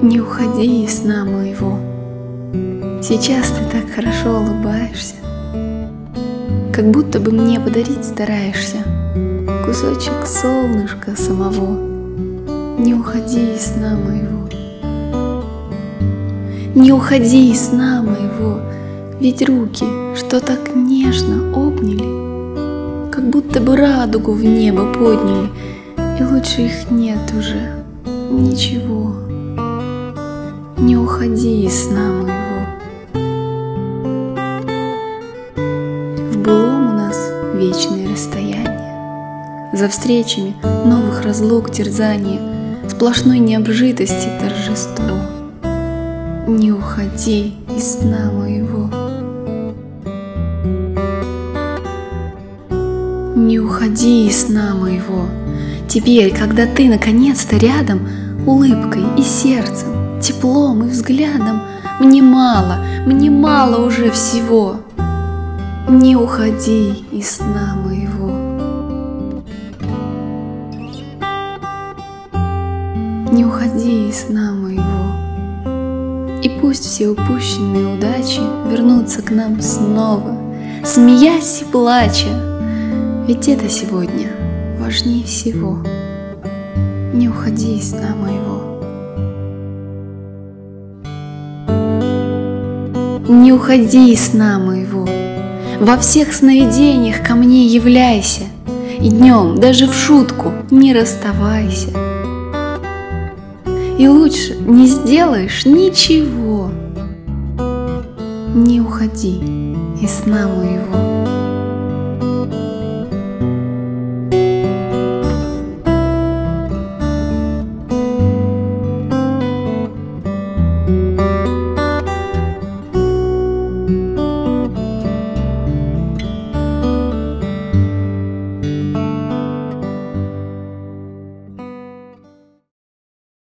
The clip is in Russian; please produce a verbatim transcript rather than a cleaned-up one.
Не уходи из сна моего. Сейчас ты так хорошо улыбаешься, как будто бы мне подарить стараешься кусочек солнышка самого. Не уходи из сна моего. Не уходи из сна моего, ведь руки, что так нежно обняли, как будто бы радугу в небо подняли, и лучше их нет уже ничего. Не уходи из сна моего. В былом у нас вечные расстояния, за встречами новых разлук терзания, сплошной необжитости торжество. Не уходи из сна моего. Не уходи из сна моего. Теперь, когда ты наконец-то рядом, улыбкой и сердцем, теплом и взглядом, мне мало, мне мало уже всего. Не уходи из сна моего. Не уходи из сна моего. И пусть все упущенные удачи вернутся к нам снова, смеясь и плача, ведь это сегодня важнее всего. Не уходи из сна моего. Не уходи из сна моего. Во всех сновидениях ко мне являйся, и днем даже в шутку не расставайся. И лучше не сделаешь ничего. Не уходи из сна моего.